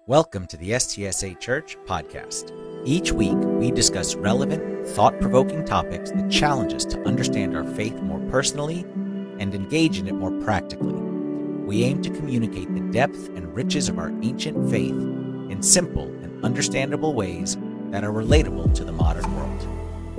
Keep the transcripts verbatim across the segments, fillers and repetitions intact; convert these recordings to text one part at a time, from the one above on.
Welcome to the S T S A Church podcast. Each week, we discuss relevant, thought-provoking topics that challenge us to understand our faith more personally and engage in it more practically. We aim to communicate the depth and riches of our ancient faith in simple and understandable ways that are relatable to the modern world.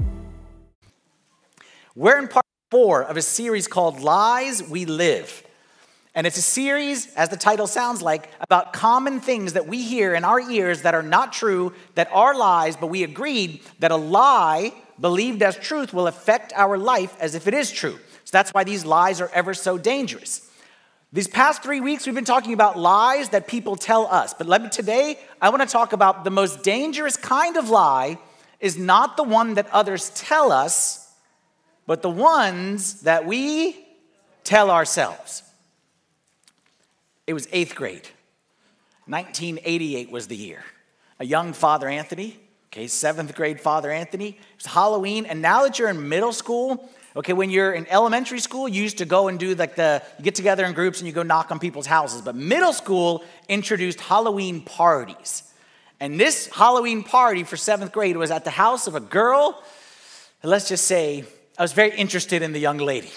We're in part four of a series called Lies We Live. And it's a series, as the title sounds like, about common things that we hear in our ears that are not true, that are lies, but we agreed that a lie believed as truth will affect our life as if it is true. So that's why these lies are ever so dangerous. These past three weeks, we've been talking about lies that people tell us. But let me, today, I want to talk about the most dangerous kind of lie is not the one that others tell us, but the ones that we tell ourselves. It was eighth grade. nineteen eighty-eight was the year. A young Father Anthony, okay, seventh grade Father Anthony. It was Halloween, and now that you're in middle school, okay, when you're in elementary school, you used to go and do like the, you get together in groups and you go knock on people's houses. But middle school introduced Halloween parties. And this Halloween party for seventh grade was at the house of a girl. Let's just say I was very interested in the young lady.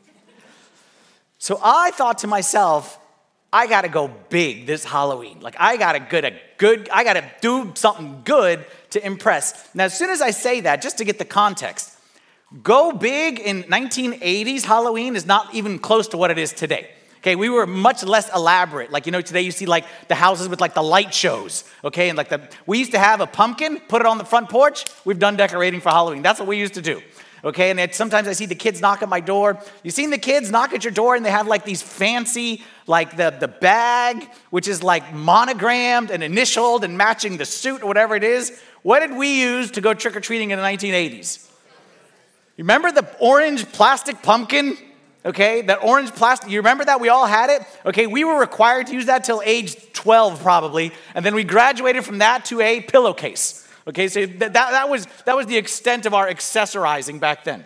So I thought to myself, I got to go big this Halloween. Like, I got to good a good, I got to do something good to impress. Now, as soon as I say that, just to get the context, go big in nineteen eighties Halloween is not even close to what it is today. Okay, we were much less elaborate. Like, you know, today you see like the houses with like the light shows. Okay, and like the, we used to have a pumpkin, put it on the front porch. We've done decorating for Halloween. That's what we used to do. Okay, and it, sometimes I see the kids knock at my door. You've seen the kids knock at your door and they have like these fancy, like the, the bag, which is like monogrammed and initialed and matching the suit or whatever it is. What did we use to go trick-or-treating in the nineteen eighties? You remember the orange plastic pumpkin? Okay, that orange plastic, you remember that? We all had it? Okay, we were required to use that till age twelve probably, and then we graduated from that to a pillowcase. Okay, so that, that, was, that was the extent of our accessorizing back then.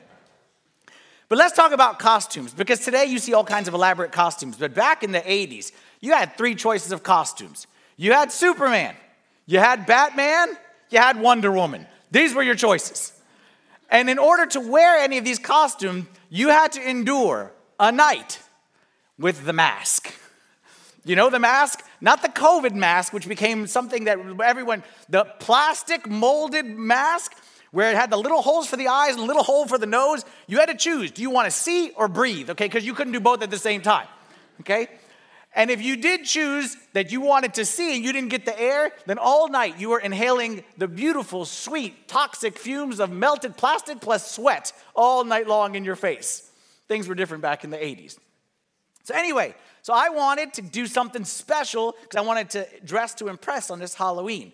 But let's talk about costumes, because today you see all kinds of elaborate costumes. But back in the eighties, you had three choices of costumes. You had Superman, you had Batman, you had Wonder Woman. These were your choices. And in order to wear any of these costumes, you had to endure a night with the mask. You know the mask? Not the COVID mask, which became something that everyone, the plastic molded mask, where it had the little holes for the eyes and a little hole for the nose. You had to choose. Do you want to see or breathe? Okay, because you couldn't do both at the same time. Okay? And if you did choose that you wanted to see and you didn't get the air, then all night you were inhaling the beautiful, sweet, toxic fumes of melted plastic plus sweat all night long in your face. Things were different back in the eighties. So anyway, so I wanted to do something special because I wanted to dress to impress on this Halloween.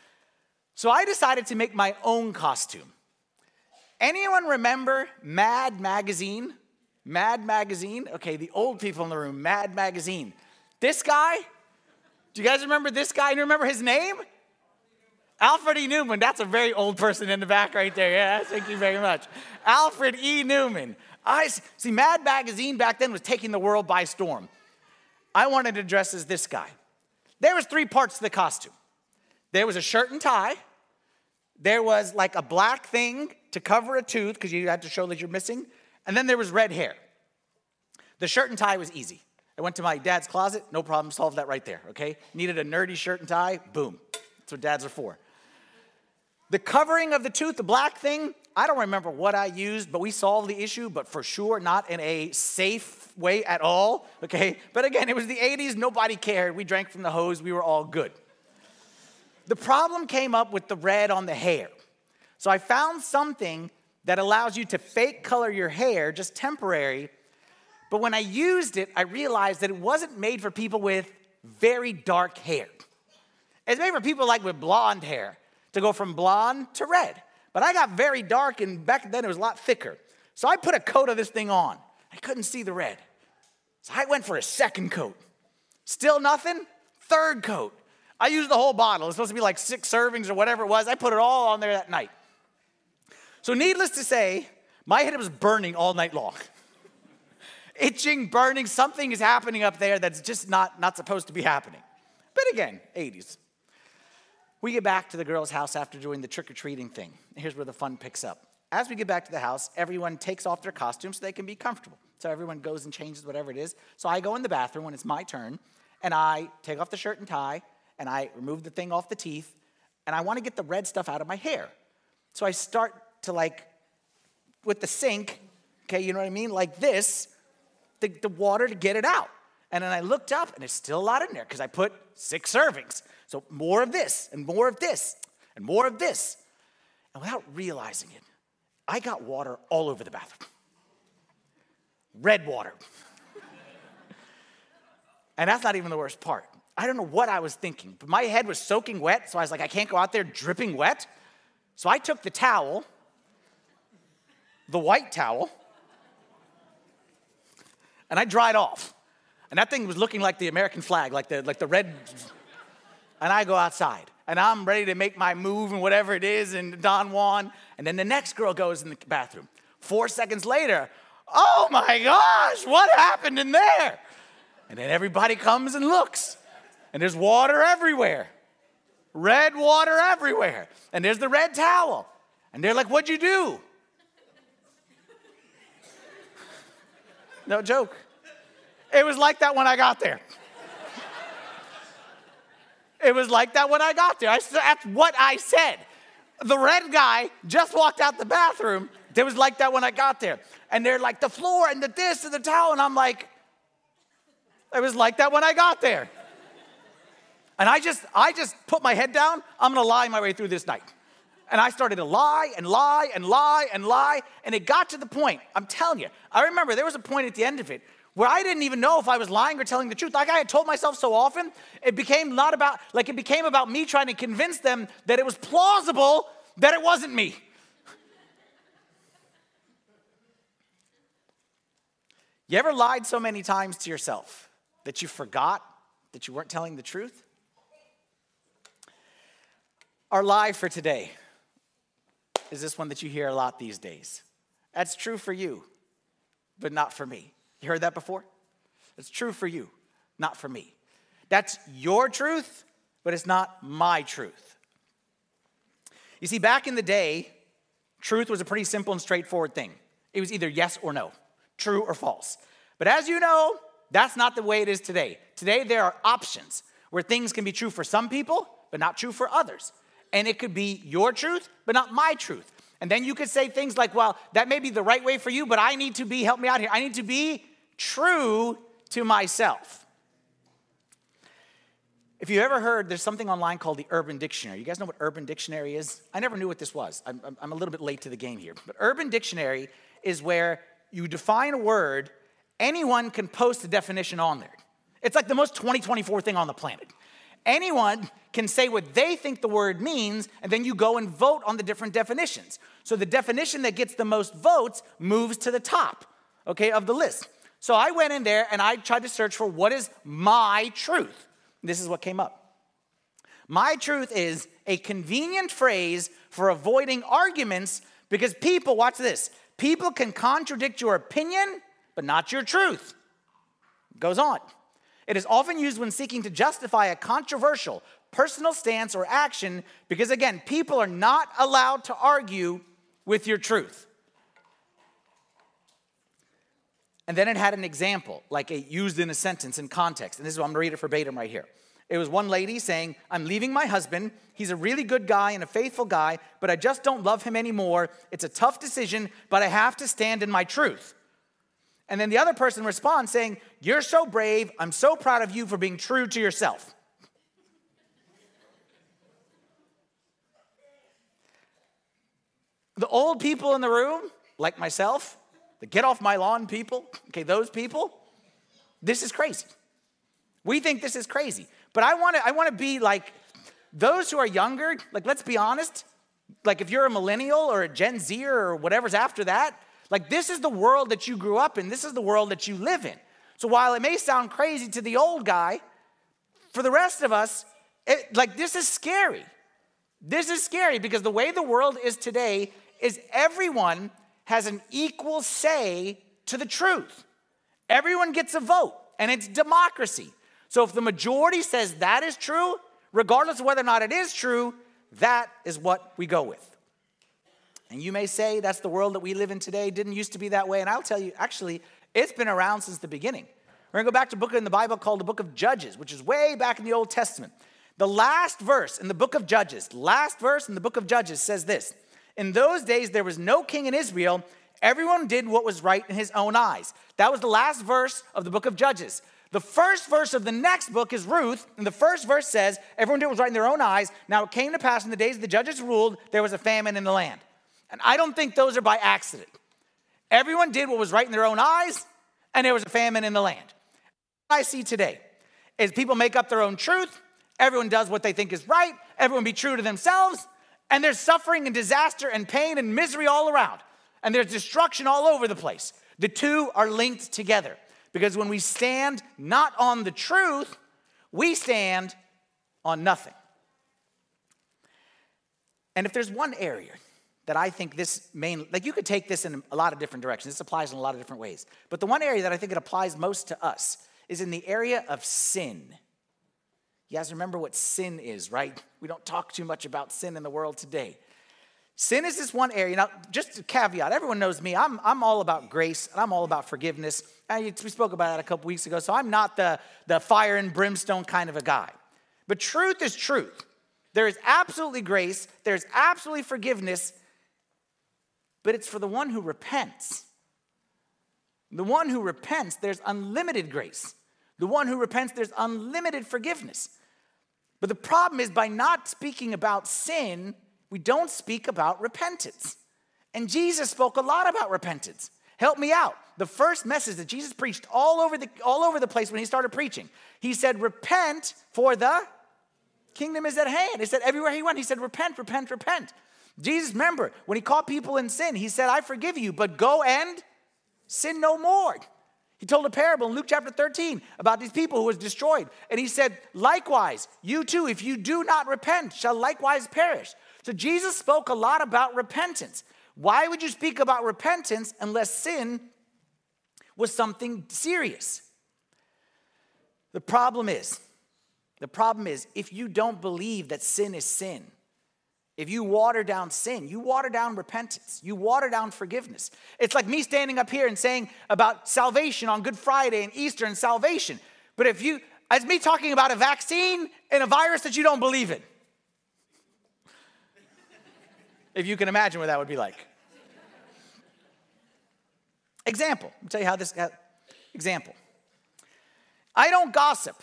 So I decided to make my own costume. Anyone remember Mad Magazine? Mad Magazine? Okay, the old people in the room, Mad Magazine. This guy? Do you guys remember this guy? Do you remember his name? Alfred E. Neuman. That's a very old person in the back right there. Yeah, thank you very much. Alfred E. Neuman. I see, Mad Magazine back then was taking the world by storm. I wanted to dress as this guy. There was three parts to the costume. There was a shirt and tie. There was like a black thing to cover a tooth because you had to show that you're missing. And then there was red hair. The shirt and tie was easy. I went to my dad's closet, no problem, solved that right there, okay? Needed a nerdy shirt and tie, boom. That's what dads are for. The covering of the tooth, the black thing, I don't remember what I used, but we solved the issue, but for sure not in a safe way at all, okay? But again, it was the eighties, nobody cared. We drank from the hose, we were all good. The problem came up with the red on the hair. So I found something that allows you to fake color your hair, just temporary. But when I used it, I realized that it wasn't made for people with very dark hair. It's made for people like with blonde hair to go from blonde to red. But I got very dark, and back then it was a lot thicker. So I put a coat of this thing on. I couldn't see the red. So I went for a second coat. Still nothing? Third coat. I used the whole bottle. It's supposed to be like six servings or whatever it was. I put it all on there that night. So needless to say, my head was burning all night long. Itching, burning, something is happening up there that's just not, not supposed to be happening. But again, eighties. We get back to the girl's house after doing the trick-or-treating thing. Here's where the fun picks up. As we get back to the house, everyone takes off their costumes so they can be comfortable. So everyone goes and changes whatever it is. So I go in the bathroom when it's my turn, and I take off the shirt and tie, and I remove the thing off the teeth, and I want to get the red stuff out of my hair. So I start to, like, with the sink, okay, you know what I mean, like this, the, the water to get it out. And then I looked up, and there's still a lot in there because I put six servings. So more of this, and more of this, and more of this. And without realizing it, I got water all over the bathroom. Red water. And that's not even the worst part. I don't know what I was thinking, but my head was soaking wet, so I was like, I can't go out there dripping wet. So I took the towel, the white towel, and I dried off. And that thing was looking like the American flag, like the, like the red. And I go outside, and I'm ready to make my move and whatever it is, and Don Juan. And then the next girl goes in the bathroom. Four seconds later, oh my gosh, what happened in there? And then everybody comes and looks, and there's water everywhere. Red water everywhere. And there's the red towel. And they're like, what'd you do? No joke. It was like that when I got there. It was like that when I got there. I, that's what I said. The red guy just walked out the bathroom. It was like that when I got there. And they're like, the floor and the this and the towel. And I'm like, it was like that when I got there. And I just, I just put my head down. I'm going to lie my way through this night. And I started to lie and lie and lie and lie. And it got to the point, I'm telling you, I remember there was a point at the end of it where I didn't even know if I was lying or telling the truth. Like I had told myself so often, it became not about, like it became about me trying to convince them that it was plausible that it wasn't me. You ever lied so many times to yourself that you forgot that you weren't telling the truth? Our lie for today is this one that you hear a lot these days. That's true for you, but not for me. You heard that before? It's true for you, not for me. That's your truth, but it's not my truth. You see, back in the day, truth was a pretty simple and straightforward thing. It was either yes or no, true or false. But as you know, that's not the way it is today. Today, there are options where things can be true for some people, but not true for others. And it could be your truth, but not my truth. And then you could say things like, well, that may be the right way for you, but I need to be, help me out here. I need to be true to myself. If you ever heard, there's something online called the Urban Dictionary. You guys know what Urban Dictionary is? I never knew what this was. I'm, I'm a little bit late to the game here. But Urban Dictionary is where you define a word, anyone can post a definition on there. It's like the most twenty twenty-four thing on the planet. Anyone can say what they think the word means, and then you go and vote on the different definitions. So the definition that gets the most votes moves to the top, okay, of the list. So I went in there and I tried to search for what is my truth. This is what came up. My truth is a convenient phrase for avoiding arguments because people, watch this, people can contradict your opinion, but not your truth. It goes on. It is often used when seeking to justify a controversial personal stance or action because, again, people are not allowed to argue with your truth. And then it had an example, like a, used in a sentence in context. And this is what I'm going to read it verbatim right here. It was one lady saying, I'm leaving my husband. He's a really good guy and a faithful guy, but I just don't love him anymore. It's a tough decision, but I have to stand in my truth. And then the other person responds saying, you're so brave. I'm so proud of you for being true to yourself. The old people in the room, like myself, the get off my lawn people, okay, those people, this is crazy. We think this is crazy. But I want to I want to be like those who are younger, like let's be honest, like if you're a millennial or a Gen Z or whatever's after that, like this is the world that you grew up in. This is the world that you live in. So while it may sound crazy to the old guy, for the rest of us, it, like this is scary. This is scary because the way the world is today is everyone has an equal say to the truth. Everyone gets a vote, and it's democracy. So if the majority says that is true, regardless of whether or not it is true, that is what we go with. And you may say that's the world that we live in today. It didn't used to be that way. And I'll tell you, actually, it's been around since the beginning. We're going to go back to a book in the Bible called the book of Judges, which is way back in the Old Testament. The last verse in the book of Judges, last verse in the book of Judges says this: in those days there was no king in Israel. Everyone did what was right in his own eyes. That was the last verse of the book of Judges. The first verse of the next book is Ruth, and the first verse says, everyone did what was right in their own eyes. Now it came to pass in the days the judges ruled, there was a famine in the land. And I don't think those are by accident. Everyone did what was right in their own eyes, and there was a famine in the land. What I see today is people make up their own truth. Everyone does what they think is right. Everyone be true to themselves. And there's suffering and disaster and pain and misery all around. And there's destruction all over the place. The two are linked together. Because when we stand not on the truth, we stand on nothing. And if there's one area that I think this main, like you could take this in a lot of different directions. This applies in a lot of different ways. But the one area that I think it applies most to us is in the area of sin. You guys remember what sin is, right? We don't talk too much about sin in the world today. Sin is this one area. Now, just a caveat, everyone knows me. I'm, I'm all about grace, and I'm all about forgiveness. I, we spoke about that a couple weeks ago, so I'm not the, the fire and brimstone kind of a guy. But truth is truth. There is absolutely grace. There's absolutely forgiveness. But it's for the one who repents. The one who repents, there's unlimited grace. The one who repents, there's unlimited forgiveness. But the problem is, by not speaking about sin, we don't speak about repentance. And Jesus spoke a lot about repentance. Help me out. The first message that Jesus preached all over the, all over the place when he started preaching, he said, repent, for the kingdom is at hand. He said everywhere he went, he said, repent, repent, repent. Jesus, remember, when he caught people in sin, he said, I forgive you, but go and sin no more. He told a parable in Luke chapter thirteen about these people who was destroyed. And he said, likewise, you too, if you do not repent, shall likewise perish. So Jesus spoke a lot about repentance. Why would you speak about repentance unless sin was something serious? The problem is, the problem is, if you don't believe that sin is sin, if you water down sin, you water down repentance, you water down forgiveness. It's like me standing up here and saying about salvation on Good Friday and Easter and salvation. But if you, it's me talking about a vaccine and a virus that you don't believe in. If you can imagine what that would be like. Example. I'll tell you how this, uh, example. I don't gossip.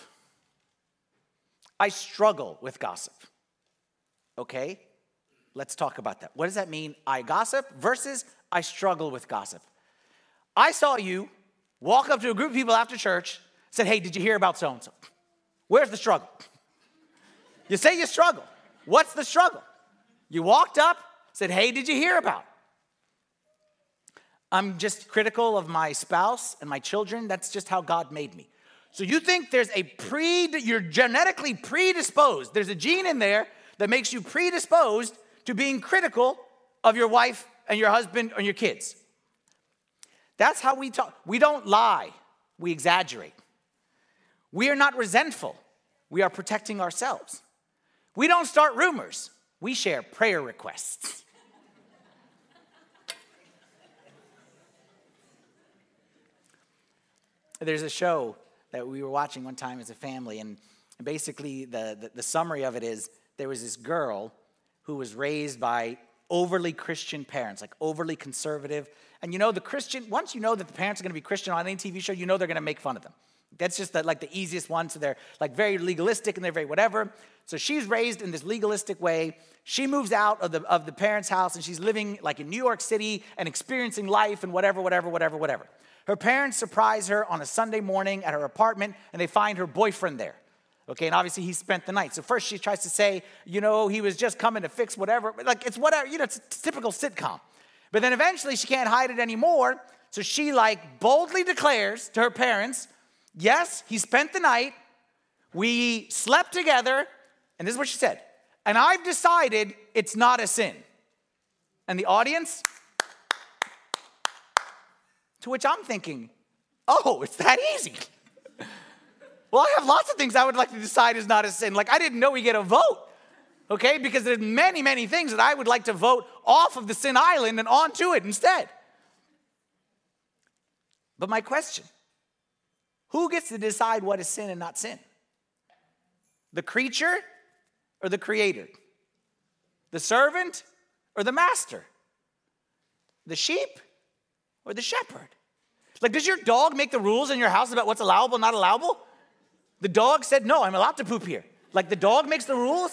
I struggle with gossip. Okay? Let's talk about that. What does that mean? I gossip versus I struggle with gossip. I saw you walk up to a group of people after church, said, hey, did you hear about so-and-so? Where's the struggle? You say you struggle. What's the struggle? You walked up, said, hey, did you hear about? I'm just critical of my spouse and my children. That's just how God made me. So you think there's a pre, you're genetically predisposed. There's a gene in there that makes you predisposed to being critical of your wife and your husband and your kids. That's how we talk. We don't lie. We exaggerate. We are not resentful. We are protecting ourselves. We don't start rumors. We share prayer requests. There's a show that we were watching one time as a family, and basically the, the, the summary of it is there was this girl who was raised by overly Christian parents, like overly conservative. And you know, the Christian, once you know that the parents are going to be Christian on any T V show, you know they're going to make fun of them. That's just the, like the easiest one. So they're like very legalistic and they're very whatever. So she's raised in this legalistic way. She moves out of the, of the parents' house and she's living like in New York City and experiencing life and whatever, whatever, whatever, whatever. Her parents surprise her on a Sunday morning at her apartment, and they find her boyfriend there. Okay, and obviously he spent the night. So first she tries to say, you know, he was just coming to fix whatever. Like it's whatever, you know, it's a typical sitcom. But then eventually she can't hide it anymore. So she like boldly declares to her parents, yes, he spent the night. We slept together. And this is what she said. And I've decided it's not a sin. And the audience, to which I'm thinking, oh, it's that easy. Well, I have lots of things I would like to decide is not a sin. Like, I didn't know we get a vote, okay? Because there's many, many things that I would like to vote off of the sin island and onto it instead. But my question, who gets to decide what is sin and not sin? The creature or the creator? The servant or the master? The sheep or the shepherd? Like, does your dog make the rules in your house about what's allowable, not allowable? The dog said, no, I'm allowed to poop here. Like, the dog makes the rules?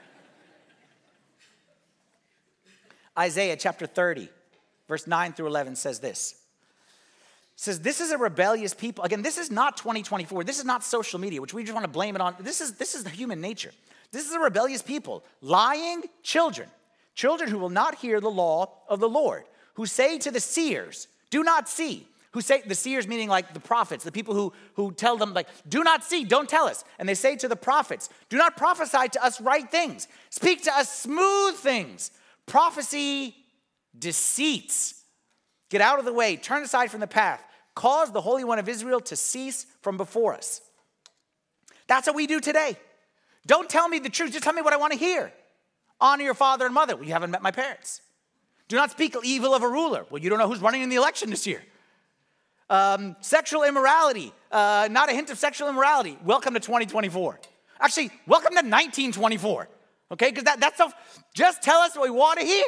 Isaiah chapter thirty, verse nine through eleven says this. It says, this is a rebellious people. Again, this is not twenty twenty-four. This is not social media, which we just want to blame it on. This is, this is the human nature. This is a rebellious people, lying children, children who will not hear the law of the Lord, who say to the seers, do not see. Who say, the seers meaning like the prophets, the people who, who tell them like, do not see, don't tell us. And they say to the prophets, do not prophesy to us right things. Speak to us smooth things. Prophecy deceits. Get out of the way, turn aside from the path. Cause the Holy One of Israel to cease from before us. That's what we do today. Don't tell me the truth, just tell me what I want to hear. Honor your father and mother. Well, you haven't met my parents. Do not speak evil of a ruler. Well, you don't know who's running in the election this year. Um, sexual immorality, uh, not a hint of sexual immorality. Welcome to twenty twenty-four. Actually, welcome to nineteen twenty-four. Okay, because that, that stuff, just tell us what we want to hear.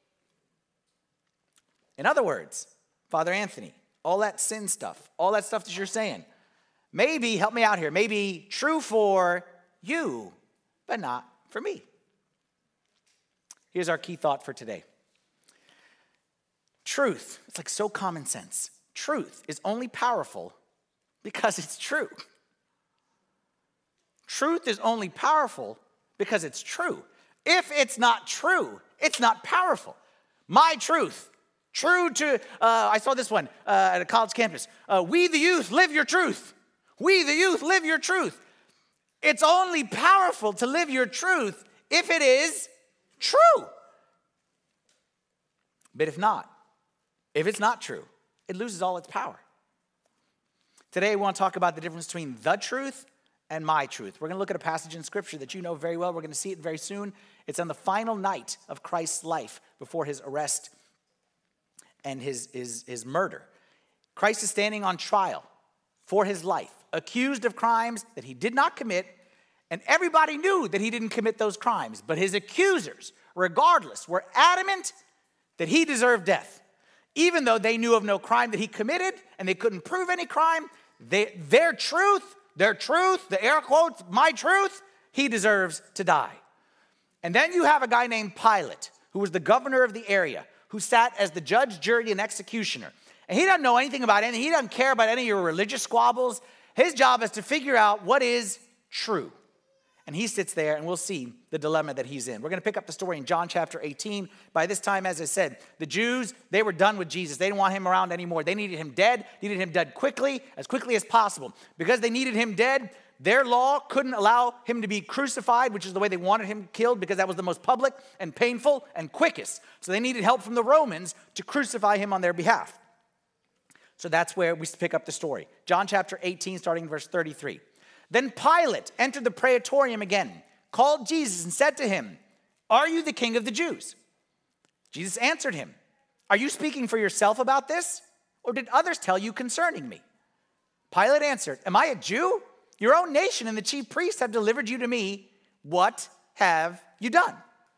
In other words, Father Anthony, all that sin stuff, all that stuff that you're saying, maybe, help me out here, maybe true for you, but not for me. Here's our key thought for today. Truth, it's like so common sense. Truth is only powerful because it's true. Truth is only powerful because it's true. If it's not true, it's not powerful. My truth, true to, uh, I saw this one uh, at a college campus. Uh, we the youth live your truth. We the youth live your truth. It's only powerful to live your truth if it is true. But if not, if it's not true, it loses all its power. Today, we want to talk about the difference between the truth and my truth. We're going to look at a passage in Scripture that you know very well. We're going to see it very soon. It's on the final night of Christ's life before his arrest and his, his, his murder. Christ is standing on trial for his life, accused of crimes that he did not commit, and everybody knew that he didn't commit those crimes. But his accusers, regardless, were adamant that he deserved death. Even though they knew of no crime that he committed and they couldn't prove any crime, they, their truth, their truth, the air quotes, my truth, he deserves to die. And then you have a guy named Pilate, who was the governor of the area, who sat as the judge, jury, and executioner. And he doesn't know anything about anything. He doesn't care about any of your religious squabbles. His job is to figure out what is true. And he sits there, and we'll see the dilemma that he's in. We're going to pick up the story in John chapter eighteen. By this time, as I said, the Jews, they were done with Jesus. They didn't want him around anymore. They needed him dead, needed him dead quickly, as quickly as possible. Because they needed him dead, their law couldn't allow him to be crucified, which is the way they wanted him killed, because that was the most public and painful and quickest. So they needed help from the Romans to crucify him on their behalf. So that's where we pick up the story. John chapter eighteen, starting in verse thirty-three. Then Pilate entered the praetorium again, called Jesus and said to him, are you the king of the Jews? Jesus answered him, are you speaking for yourself about this? Or did others tell you concerning me? Pilate answered, am I a Jew? Your own nation and the chief priests have delivered you to me. What have you done?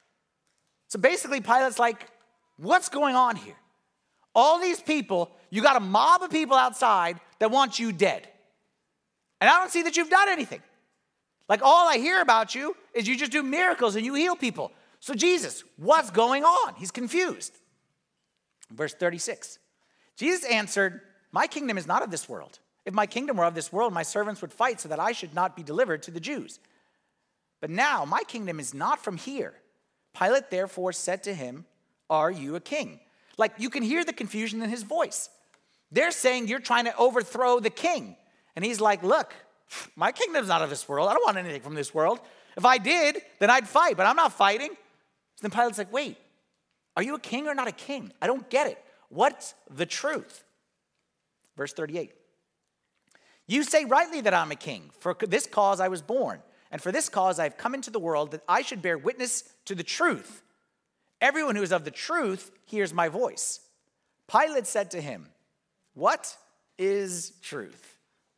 So basically Pilate's like, what's going on here? All these people, you got a mob of people outside that want you dead. And I don't see that you've done anything. Like, all I hear about you is you just do miracles and you heal people. So Jesus, what's going on? He's confused. Verse thirty-six. Jesus answered, my kingdom is not of this world. If my kingdom were of this world, my servants would fight so that I should not be delivered to the Jews. But now my kingdom is not from here. Pilate therefore said to him, are you a king? Like, you can hear the confusion in his voice. They're saying you're trying to overthrow the king. And he's like, look, my kingdom's not of this world. I don't want anything from this world. If I did, then I'd fight, but I'm not fighting. So then Pilate's like, wait, are you a king or not a king? I don't get it. What's the truth? Verse thirty-eight. You say rightly that I'm a king. For this cause I was born, and for this cause I have come into the world, that I should bear witness to the truth. Everyone who is of the truth hears my voice." Pilate said to him, "What is truth?"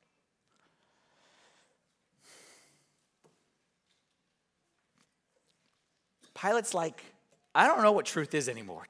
Pilate's like, I don't know what truth is anymore.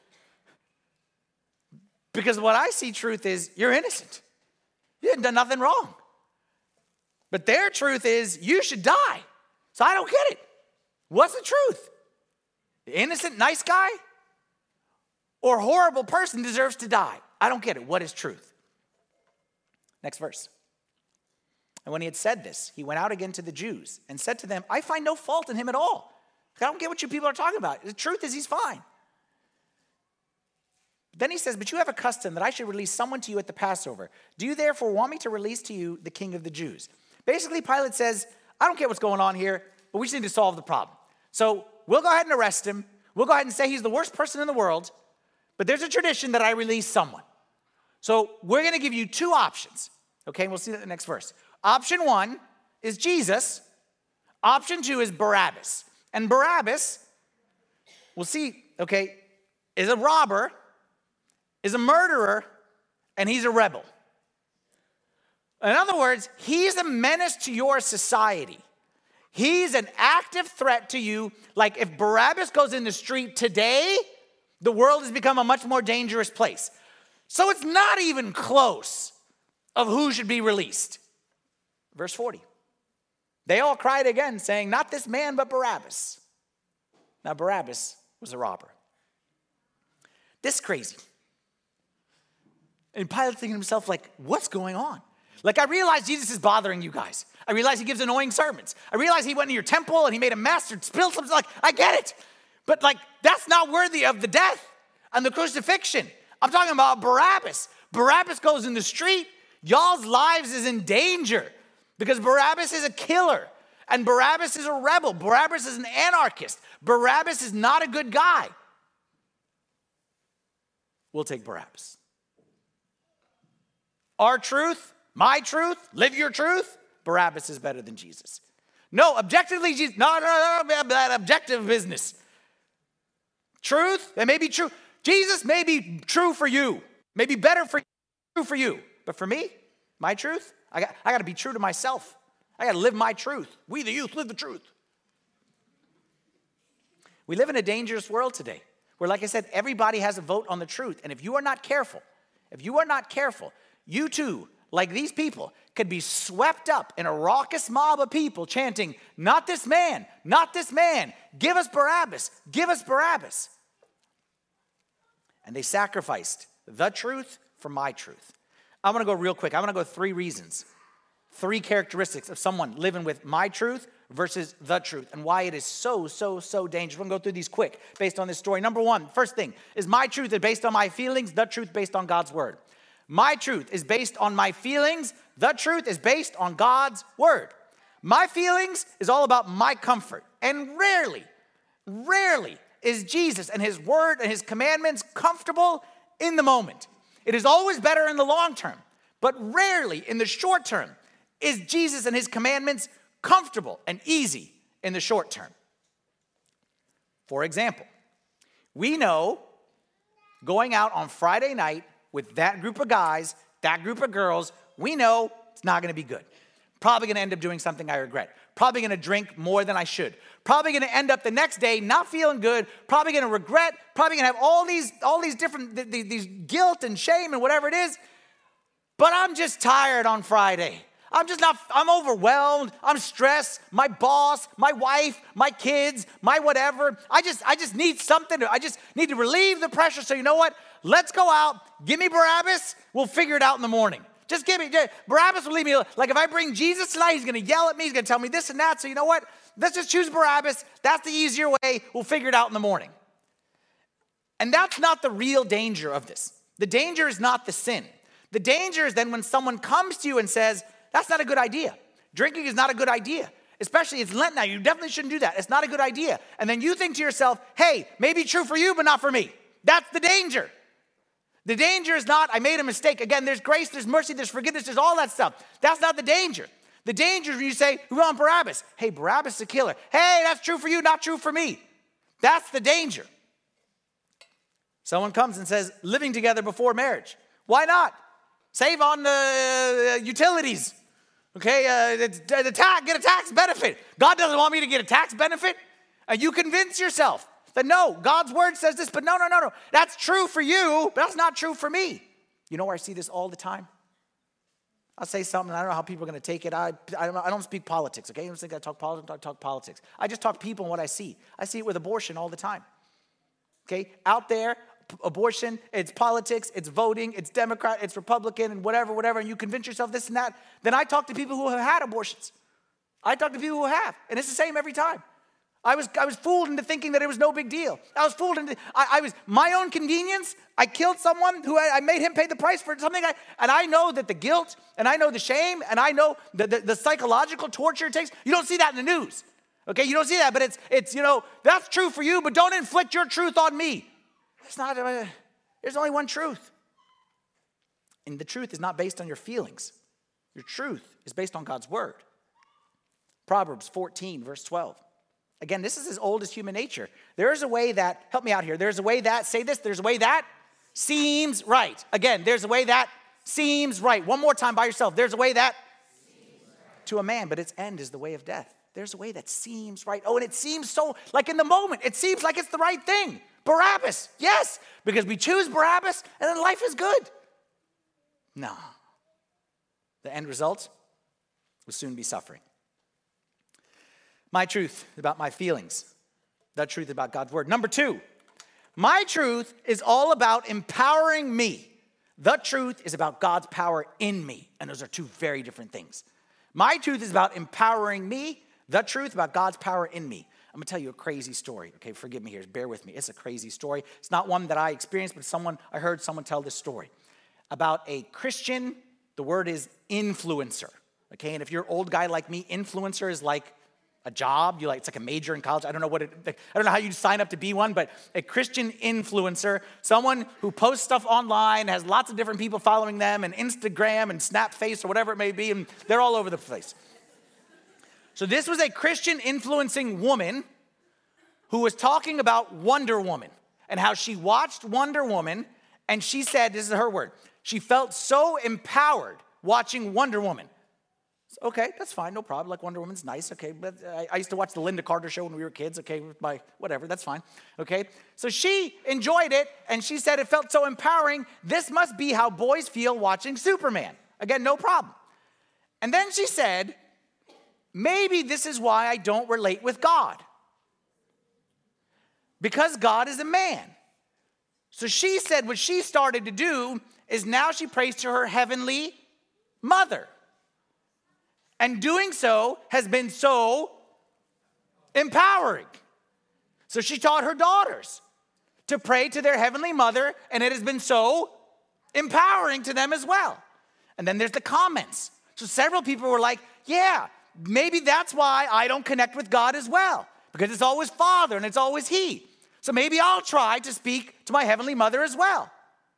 Because what I see truth is, you're innocent. You didn't do nothing wrong. But their truth is, you should die. So I don't get it. What's the truth? The innocent, nice guy or horrible person deserves to die? I don't get it. What is truth? Next verse. "And when he had said this, he went out again to the Jews and said to them, I find no fault in him at all. I don't get what you people are talking about. The truth is he's fine. Then he says, but you have a custom that I should release someone to you at the Passover. Do you therefore want me to release to you the king of the Jews? Basically, Pilate says, I don't care what's going on here, but we just need to solve the problem. So we'll go ahead and arrest him. We'll go ahead and say he's the worst person in the world, but there's a tradition that I release someone. So we're going to give you two options. Okay, and we'll see that in the next verse. Option one is Jesus. Option two is Barabbas. And Barabbas, we'll see, okay, is a robber, is a murderer, and he's a rebel. In other words, he's a menace to your society. He's an active threat to you. Like if Barabbas goes in the street today, the world has become a much more dangerous place. So it's not even close of who should be released. Verse forty. They all cried again, saying, not this man, but Barabbas. Now Barabbas was a robber. This is crazy. And Pilate thinking to himself, like, what's going on? Like, I realize Jesus is bothering you guys. I realize he gives annoying sermons. I realize he went into your temple and he made a mess or spilled something. Like, I get it. But, like, that's not worthy of the death and the crucifixion. I'm talking about Barabbas. Barabbas goes in the street. Y'all's lives is in danger because Barabbas is a killer and Barabbas is a rebel. Barabbas is an anarchist. Barabbas is not a good guy. We'll take Barabbas. Our truth, my truth, live your truth, Barabbas is better than Jesus. No, objectively, Jesus, no, no, no, that objective business. Truth, that may be true. Jesus may be true for you, may be better for you, true for you. But for me, my truth, I got, I got to be true to myself. I got to live my truth. We, the youth, live the truth. We live in a dangerous world today where, like I said, everybody has a vote on the truth. And if you are not careful, if you are not careful, you too, like these people, could be swept up in a raucous mob of people chanting, not this man, not this man, give us Barabbas, give us Barabbas. And they sacrificed the truth for my truth. I'm going to go real quick. I'm going to go three reasons, three characteristics of someone living with my truth versus the truth and why it is so, so, so dangerous. We're going to go through these quick based on this story. Number one, first thing is my truth is based on my feelings, the truth based on God's word. My truth is based on my feelings. The truth is based on God's word. My feelings is all about my comfort. And rarely, rarely is Jesus and his word and his commandments comfortable in the moment. It is always better in the long term, but rarely in the short term is Jesus and his commandments comfortable and easy in the short term. For example, we know going out on Friday night with that group of guys, that group of girls, we know it's not going to be good. Probably going to end up doing something I regret. Probably going to drink more than I should. Probably going to end up the next day not feeling good. Probably going to regret. Probably going to have all these, all these different, these, these guilt and shame and whatever it is. But I'm just tired on Friday. I'm just not, I'm overwhelmed. I'm stressed. My boss, my wife, my kids, my whatever. I just, I just need something to, I just need to relieve the pressure. So you know what? Let's go out. Give me Barabbas. We'll figure it out in the morning. Just give me, Barabbas will leave me, like if I bring Jesus tonight, he's going to yell at me. He's going to tell me this and that. So you know what? Let's just choose Barabbas. That's the easier way. We'll figure it out in the morning. And that's not the real danger of this. The danger is not the sin. The danger is then when someone comes to you and says, that's not a good idea. Drinking is not a good idea. Especially it's Lent now. You definitely shouldn't do that. It's not a good idea. And then you think to yourself, hey, maybe true for you, but not for me. That's the danger. The danger is not, I made a mistake. Again, there's grace, there's mercy, there's forgiveness, there's all that stuff. That's not the danger. The danger is when you say, who want Barabbas? Hey, Barabbas is a killer. Hey, that's true for you, not true for me. That's the danger. Someone comes and says, living together before marriage. Why not? Save on the uh, utilities. Okay, uh, the, the tax, get a tax benefit. God doesn't want me to get a tax benefit. And you convince yourself that no, God's word says this, but no, no, no, no. That's true for you, but that's not true for me. You know where I see this all the time? I'll say something, I don't know how people are going to take it. I, I, don't, I don't speak politics, okay? You don't think I talk politics, I talk politics. I just talk people and what I see. I see it with abortion all the time. Okay, out there, p- abortion, it's politics, it's voting, it's Democrat, it's Republican, and whatever, whatever, and you convince yourself this and that. Then I talk to people who have had abortions. I talk to people who have, and it's the same every time. I was I was fooled into thinking that it was no big deal. I was fooled into, I, I was, my own convenience, I killed someone who I, I made him pay the price for something, I, and I know that the guilt, and I know the shame, and I know the, the, the psychological torture it takes. You don't see that in the news, okay? You don't see that, but it's, it's you know, that's true for you, but don't inflict your truth on me. It's not, uh, there's only one truth. And the truth is not based on your feelings. Your truth is based on God's word. Proverbs fourteen, verse twelve. Again, this is as old as human nature. There is a way that, help me out here, there's a way that, say this, there's a way that seems right. Again, there's a way that seems right. One more time by yourself. There's a way that right to a man, but its end is the way of death. There's a way that seems right. Oh, and it seems so, like in the moment, it seems like it's the right thing. Barabbas, yes, because we choose Barabbas and then life is good. No. The end result will soon be suffering. My truth about my feelings. The truth about God's word. Number two, my truth is all about empowering me. The truth is about God's power in me. And those are two very different things. My truth is about empowering me. The truth about God's power in me. I'm going to tell you a crazy story. Okay, forgive me here. Bear with me. It's a crazy story. It's not one that I experienced, but someone, I heard someone tell this story about a Christian, the word is influencer. Okay, and if you're an old guy like me, influencer is like a job. You like, it's like a major in college. I don't know what it, I don't know how you sign up to be one, but a Christian influencer, someone who posts stuff online, has lots of different people following them, and Instagram and Snapface or whatever it may be, and they're all over the place. So this was a Christian influencing woman who was talking about Wonder Woman and how she watched Wonder Woman, and she said, this is her word, she felt so empowered watching Wonder Woman. Okay, that's fine, no problem. Like Wonder Woman's nice, okay. But I, I used to watch the Linda Carter show when we were kids, okay, with my whatever, that's fine, okay. So she enjoyed it, and she said it felt so empowering. This must be how boys feel watching Superman. Again, no problem. And then she said, maybe this is why I don't relate with God. Because God is a man. So she said what she started to do is now she prays to her heavenly mother. And doing so has been so empowering. So she taught her daughters to pray to their heavenly mother, and it has been so empowering to them as well. And then there's the comments. So several people were like, yeah, maybe that's why I don't connect with God as well, because it's always Father and it's always He. So maybe I'll try to speak to my heavenly mother as well.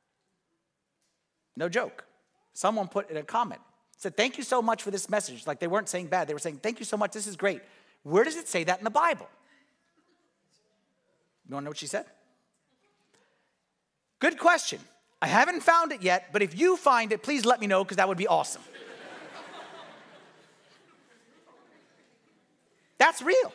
No joke. Someone put in a comment, said, thank you so much for this message. Like they weren't saying bad. They were saying, thank you so much. This is great. Where does it say that in the Bible? You want to know what she said? Good question. I haven't found it yet, but if you find it, please let me know, because that would be awesome. That's real.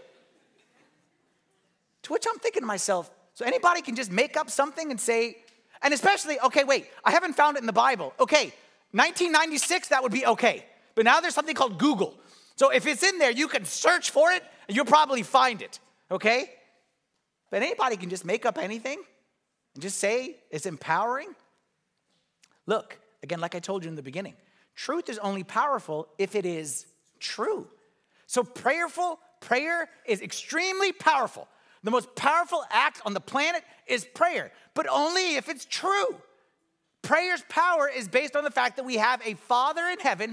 To which I'm thinking to myself, so anybody can just make up something and say, and especially, okay, wait, I haven't found it in the Bible. Okay, nineteen ninety-six, that would be okay. But now there's something called Google. So if it's in there, you can search for it, and you'll probably find it, okay? But anybody can just make up anything and just say it's empowering. Look, again, like I told you in the beginning, truth is only powerful if it is true. So prayerful, prayer is extremely powerful. The most powerful act on the planet is prayer, but only if it's true. Prayer's power is based on the fact that we have a Father in heaven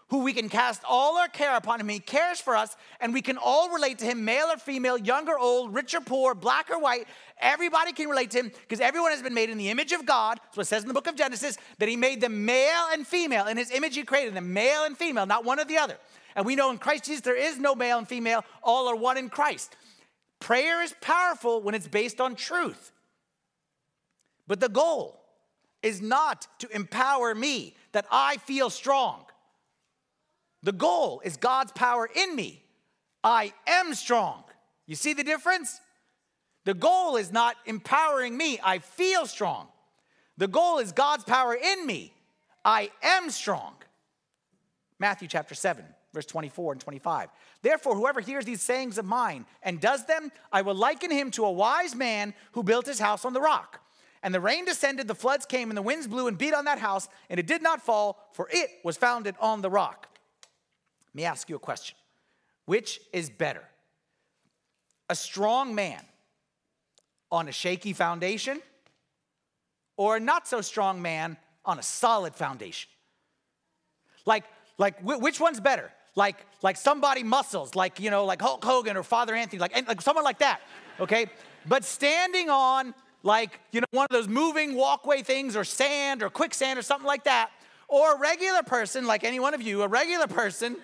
who we can cast all our care upon him. He cares for us, and we can all relate to him, male or female, young or old, rich or poor, black or white. Everybody can relate to him because everyone has been made in the image of God. That's what it says in the book of Genesis, that he made them male and female. In his image he created them, male and female, not one or the other. And we know in Christ Jesus there is no male and female, all are one in Christ. Prayer is powerful when it's based on truth. But the goal is not to empower me that I feel strong. The goal is God's power in me. I am strong. You see the difference? The goal is not empowering me. I feel strong. The goal is God's power in me. I am strong. Matthew chapter seven, verse twenty-four and twenty-five. Therefore, whoever hears these sayings of mine and does them, I will liken him to a wise man who built his house on the rock. And the rain descended, the floods came, and the winds blew and beat on that house, and it did not fall, for it was founded on the rock. Let me ask you a question. Which is better? A strong man on a shaky foundation, or a not so strong man on a solid foundation? Like, like which one's better? Like, like somebody muscles, like, you know, like Hulk Hogan or Father Anthony, like, like someone like that, okay? But standing on, like, you know, one of those moving walkway things or sand or quicksand or something like that, or a regular person, like any one of you, a regular person,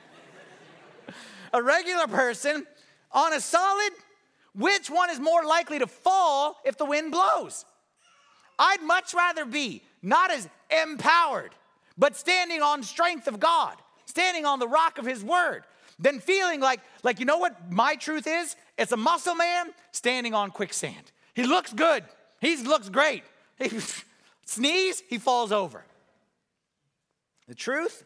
a regular person on a solid, which one is more likely to fall if the wind blows? I'd much rather be not as empowered, but standing on strength of God, standing on the rock of his word, than feeling like, like, you know what my truth is? It's a muscle man standing on quicksand. He looks good. He looks great. He sneeze, he falls over. The truth,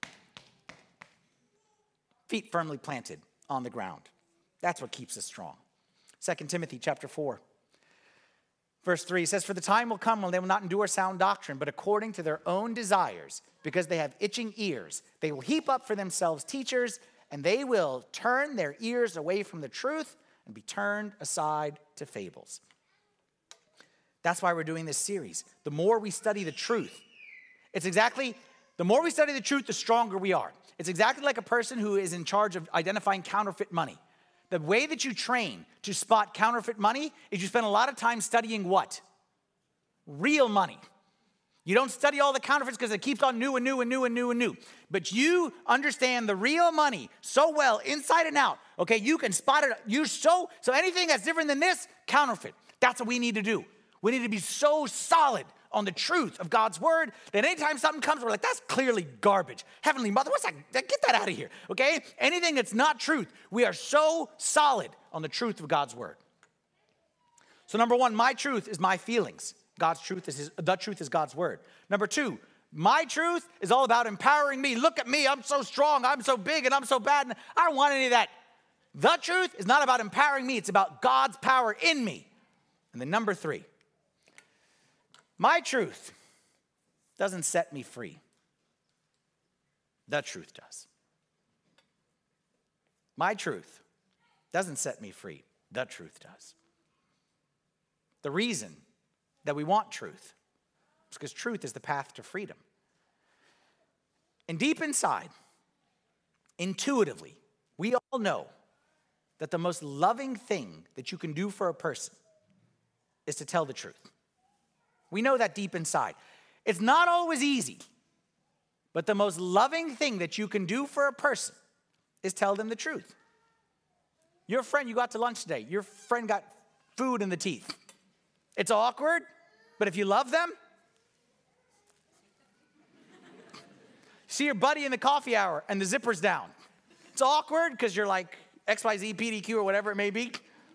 feet firmly planted on the ground. That's what keeps us strong. Second Timothy chapter four, verse three says, for the time will come when they will not endure sound doctrine, but according to their own desires, because they have itching ears, they will heap up for themselves teachers, and they will turn their ears away from the truth and be turned aside to fables. That's why we're doing this series. The more we study the truth, it's exactly, the more we study the truth, the stronger we are. It's exactly like a person who is in charge of identifying counterfeit money. The way that you train to spot counterfeit money is you spend a lot of time studying what? Real money. You don't study all the counterfeits because it keeps on new and new and new and new and new. But you understand the real money so well, inside and out. Okay, you can spot it. You so, so anything that's different than this, counterfeit. That's what we need to do. We need to be so solid on the truth of God's word that anytime something comes, we're like, that's clearly garbage. Heavenly Mother, what's that? Get that out of here, okay? Anything that's not truth, we are so solid on the truth of God's word. So number one, my truth is my feelings. God's truth is his, the truth is God's word. Number two, my truth is all about empowering me. Look at me, I'm so strong, I'm so big, and I'm so bad, and I don't want any of that. The truth is not about empowering me, it's about God's power in me. And then number three, my truth doesn't set me free. The truth does. My truth doesn't set me free. The truth does. The reason that we want truth is because truth is the path to freedom. And deep inside, intuitively, we all know that the most loving thing that you can do for a person is to tell the truth. We know that deep inside. It's not always easy, but the most loving thing that you can do for a person is tell them the truth. Your friend, you got to lunch today. Your friend got food in the teeth. It's awkward, but if you love them, see your buddy in the coffee hour and the zipper's down. It's awkward because you're like X Y Z, P D Q, or whatever it may be.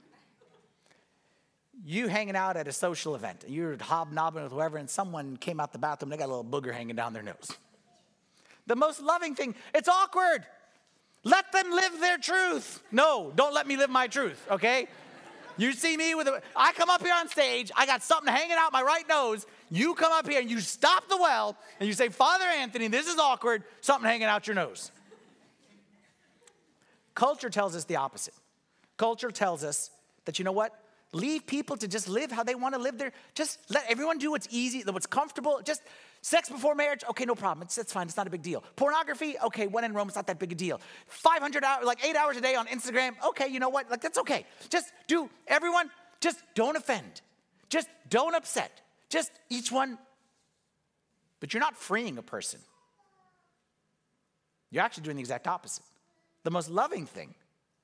You hanging out at a social event, and you're hobnobbing with whoever, and someone came out the bathroom, they got a little booger hanging down their nose. The most loving thing, it's awkward. Let them live their truth. No, don't let me live my truth, okay? You see me with a, I come up here on stage, I got something hanging out my right nose. You come up here and you stop the well, and you say, Father Anthony, this is awkward, something hanging out your nose. Culture tells us the opposite. Culture tells us that, you know what? leave people to just live how they want to live their, just let everyone do what's easy, what's comfortable. Just sex before marriage, okay, no problem. It's, it's fine. It's not a big deal. Pornography, okay, when in Rome, it's not that big a deal. five hundred hours, like eight hours a day on Instagram, okay, you know what? Like, that's okay. Just do, everyone, just don't offend. Just don't upset. Just each one. But you're not freeing a person. You're actually doing the exact opposite. The most loving thing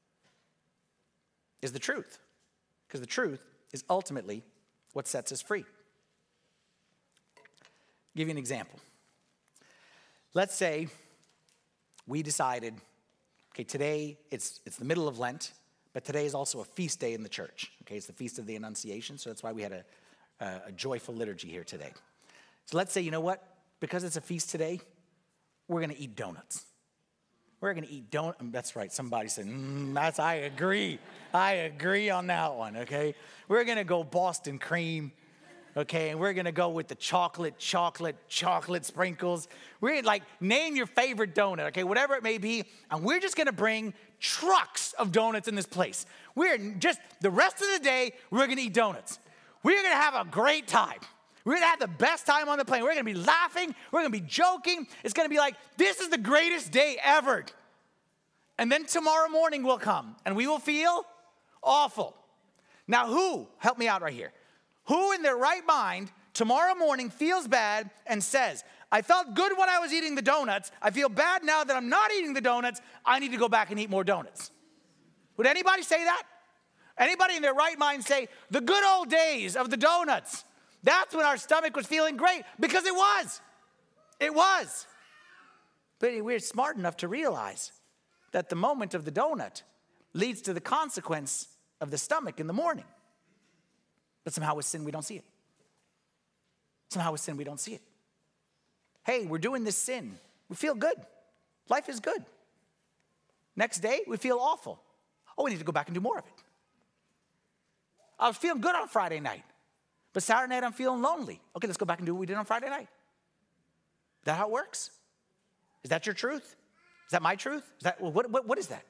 is the truth, because the truth is ultimately what sets us free. I'll give you an example. Let's say we decided, okay, today it's it's the middle of Lent, but today is also a feast day in the church. Okay, it's the Feast of the Annunciation, so that's why we had a, a, a joyful liturgy here today. So let's say, you know what? Because it's a feast today, we're going to eat donuts. We're going to eat donuts. That's right. Somebody said, mm, that's, I agree. I agree on that one, okay? We're going to go Boston cream, okay? And we're going to go with the chocolate, chocolate, chocolate sprinkles. We're like, name your favorite donut, okay? Whatever it may be. And we're just going to bring trucks of donuts in this place. We're just, the rest of the day, we're going to eat donuts. We're going to have a great time. We're going to have the best time on the plane. We're going to be laughing. We're going to be joking. It's going to be like, this is the greatest day ever. And then tomorrow morning will come, and we will feel awful. Now, who, help me out right here, who in their right mind tomorrow morning feels bad and says, I felt good when I was eating the donuts. I feel bad now that I'm not eating the donuts. I need to go back and eat more donuts. Would anybody say that? Anybody in their right mind say, the good old days of the donuts? That's when our stomach was feeling great, because it was. It was. But we're smart enough to realize that the moment of the donut leads to the consequence of the stomach in the morning. But somehow with sin, we don't see it. Somehow with sin, we don't see it. Hey, we're doing this sin. We feel good. Life is good. Next day, we feel awful. Oh, we need to go back and do more of it. I was feeling good on Friday night. But Saturday night, I'm feeling lonely. Okay, let's go back and do what we did on Friday night. Is that how it works? Is that your truth? Is that my truth? Is that, what, what, what is that?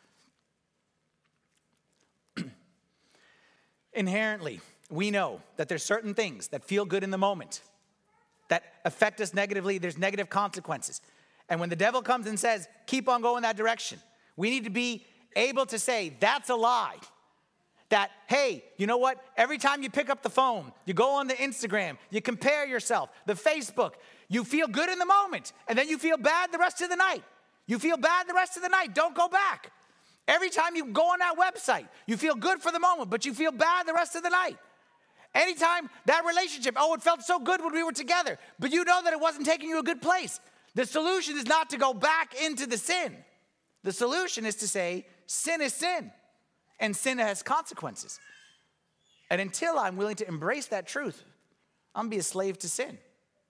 Inherently, we know that there's certain things that feel good in the moment, that affect us negatively. There's negative consequences. And when the devil comes and says, keep on going that direction, we need to be able to say, that's a lie. That, hey, you know what? Every time you pick up the phone, you go on the Instagram, you compare yourself, the Facebook, you feel good in the moment, and then you feel bad the rest of the night. You feel bad the rest of the night. Don't go back. Every time you go on that website, you feel good for the moment, but you feel bad the rest of the night. Anytime that relationship, oh, it felt so good when we were together, but you know that it wasn't taking you a good place. The solution is not to go back into the sin. The solution is to say, sin is sin. And sin has consequences. And until I'm willing to embrace that truth, I'm going to be a slave to sin.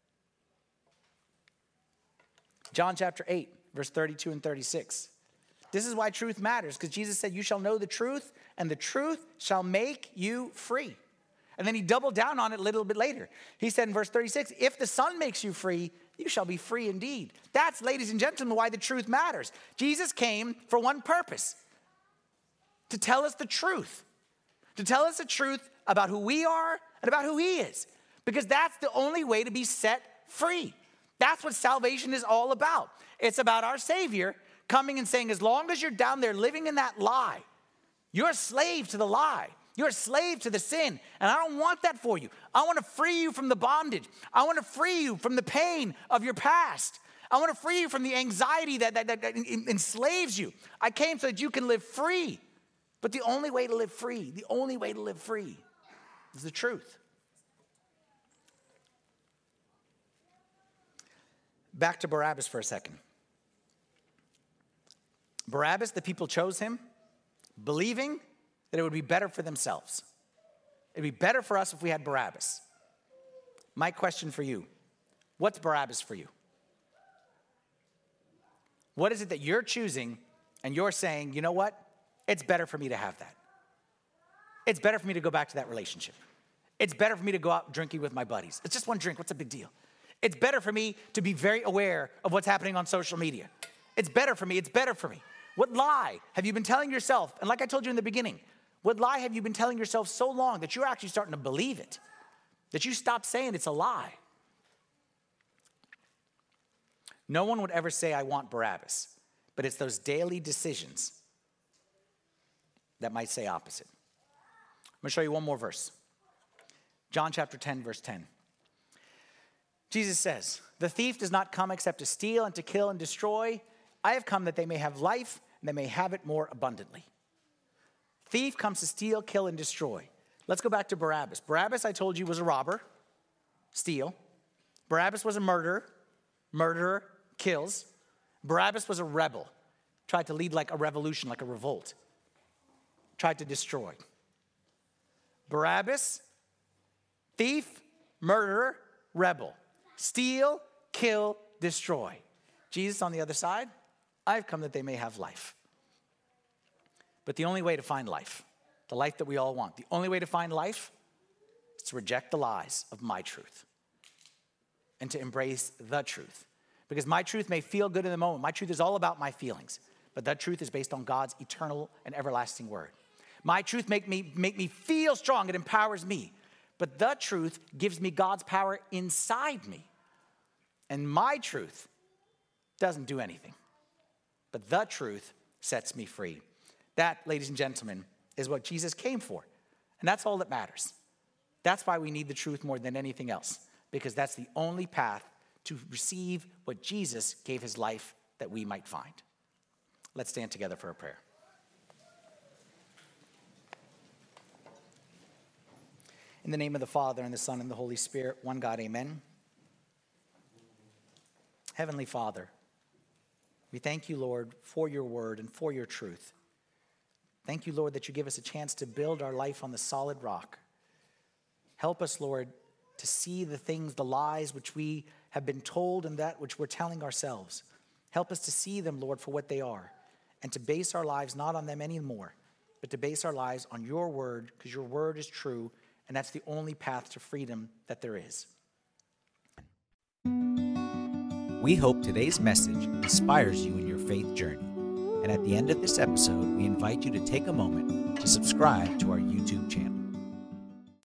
John chapter eight, verse thirty-two and thirty-six. This is why truth matters, because Jesus said, you shall know the truth, and the truth shall make you free. And then he doubled down on it a little bit later. He said in verse thirty-six, if the Son makes you free, you shall be free indeed. That's, ladies and gentlemen, why the truth matters. Jesus came for one purpose. To tell us the truth. To tell us the truth about who we are and about who he is. Because that's the only way to be set free. That's what salvation is all about. It's about our Savior coming and saying, as long as you're down there living in that lie, you're a slave to the lie. You're a slave to the sin. And I don't want that for you. I want to free you from the bondage. I want to free you from the pain of your past. I want to free you from the anxiety that, that, that, that enslaves you. I came so that you can live free. But the only way to live free, the only way to live free is the truth. Back to Barabbas for a second. Barabbas, the people chose him, believing that it would be better for themselves. It'd be better for us if we had Barabbas. My question for you, what's Barabbas for you? What is it that you're choosing and you're saying, you know what? It's better for me to have that. It's better for me to go back to that relationship. It's better for me to go out drinking with my buddies. It's just one drink. What's a big deal? It's better for me to be very aware of what's happening on social media. It's better for me. It's better for me. What lie have you been telling yourself? And like I told you in the beginning, What lie have you been telling yourself so long that you're actually starting to believe it? That you stop saying it's a lie? No one would ever say, I want Barabbas, but it's those daily decisions that might say opposite. I'm going to show you one more verse. John chapter ten, verse ten. Jesus says, the thief does not come except to steal and to kill and destroy. I have come that they may have life and they may have it more abundantly. Thief comes to steal, kill, and destroy. Let's go back to Barabbas. Barabbas, I told you, was a robber, steal. Barabbas was a murderer, murderer, kills. Barabbas was a rebel, tried to lead like a revolution, like a revolt, tried to destroy. Barabbas, thief, murderer, rebel. Steal, kill, destroy. Jesus on the other side, I've come that they may have life. But the only way to find life, the life that we all want, the only way to find life is to reject the lies of my truth and to embrace the truth. Because my truth may feel good in the moment. My truth is all about my feelings. But that truth is based on God's eternal and everlasting word. My truth make me, make me feel strong. It empowers me. But the truth gives me God's power inside me. And my truth doesn't do anything. But the truth sets me free. That, ladies and gentlemen, is what Jesus came for. And that's all that matters. That's why we need the truth more than anything else. Because that's the only path to receive what Jesus gave his life that we might find. Let's stand together for a prayer. In the name of the Father, and the Son, and the Holy Spirit, one God, amen. Heavenly Father, we thank you, Lord, for your word and for your truth. Thank you, Lord, that you give us a chance to build our life on the solid rock. Help us, Lord, to see the things, the lies which we have been told and that which we're telling ourselves. Help us to see them, Lord, for what they are, and to base our lives not on them anymore, but to base our lives on your word, because your word is true, and that's the only path to freedom that there is. We hope today's message inspires you in your faith journey. And at the end of this episode, we invite you to take a moment to subscribe to our YouTube